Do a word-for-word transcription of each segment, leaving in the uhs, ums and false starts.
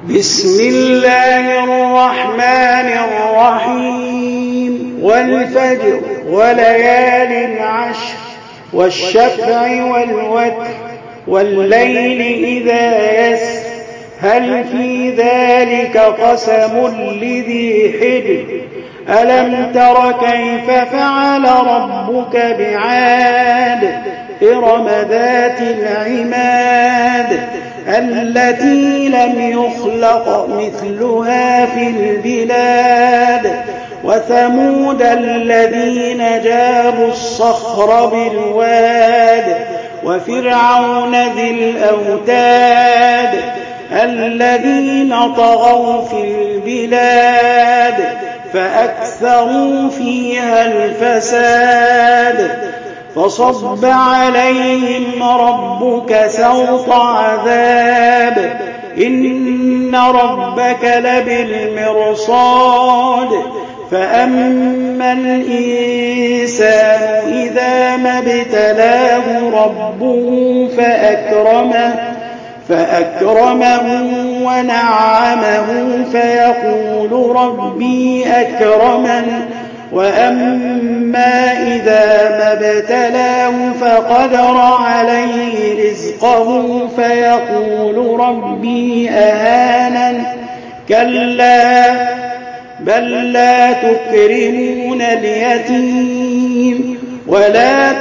بسم الله الرحمن الرحيم والفجر وليال عشر والشفع والوتر والليل إذا يسر هل في ذلك قسم لذي حجر ألم تر كيف فعل ربك بعاد إرم ذات العماد التي لم يخلق مثلها في البلاد وثمود الذين جابوا الصخر بالواد وفرعون ذي الأوتاد الذين طغوا في البلاد فأكثروا فيها الفساد فصب عليهم ربك سوط عذاب إن ربك لبالمرصاد فأما الإنسان إذا ما ابتلاه ربه فأكرمه فأكرمه ونعمه فيقول ربي أكرمن وأما إذا ما ابتلاه فقدر عليه رزقه فيقول ربي أهانن كلا بل لا تكرمون اليتيم ولا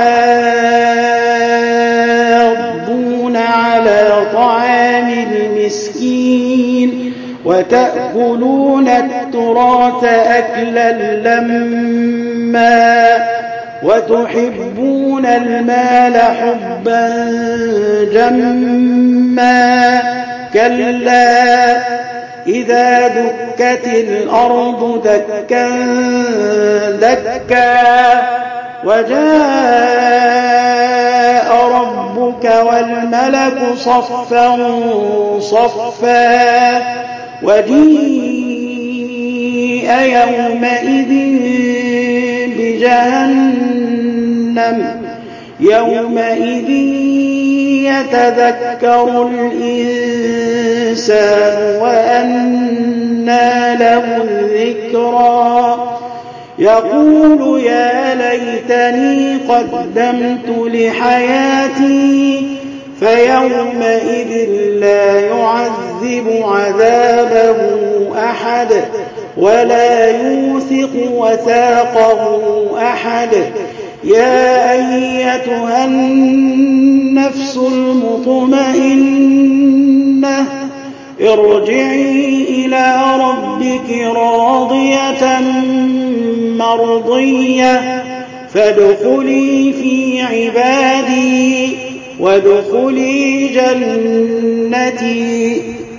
تحاضون على طعام المسكين وتأكلون التراث أكلا لما وتحبون المال حبا جما كلا إذا دكت الأرض دكا دكا وجاء ربك والملك صفا صفا وجيء يومئذ بجهنم يومئذ يتذكر الإنسان وأنى له الذكرى يقول يا ليتني قدمت لحياتي فيومئذ لا يعذب عذابه أحد ولا يوثق وثاقه أحد يا أيتها النفس المطمئنة ارجعي إلى ربك راضية مرضية فادخلي في عبادي وادخلي جنتي